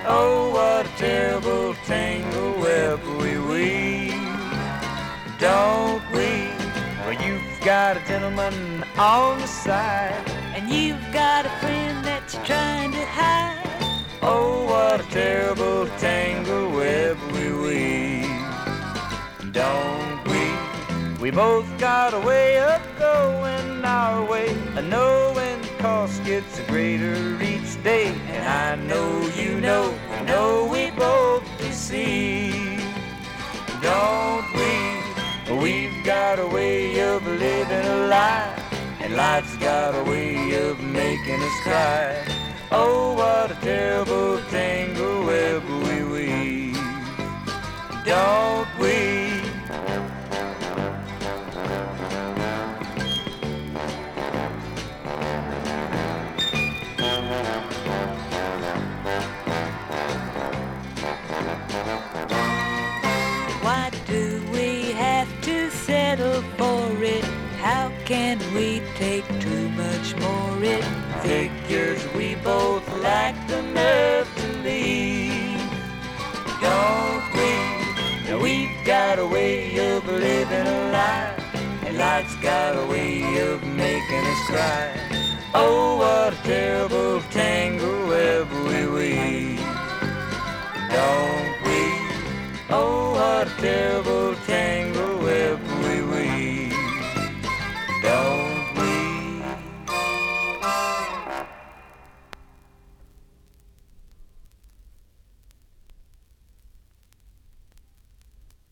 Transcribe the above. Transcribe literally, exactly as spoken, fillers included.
Oh, what a terrible tangle web we weave, don't we? Well, you've got a gentleman on the side, and you've got a friend that's trying to hide. Oh, what a terrible tangle web we weave, don't we? We both got a way of going our way, and knowing the cost gets greater each day. And I know you know, I know we both deceive, don't we? We've got a way of living a lie, and life's got a way of making us cry. Oh, what a terrible tangle web we weave, don't we? Why do we have to settle for it? How can we take too much more? It Figures we both lack the nerve to leave, don't we? Now we've got a way of living a lie, and life's got a way of making us cry. Oh, what a terrible tangle web we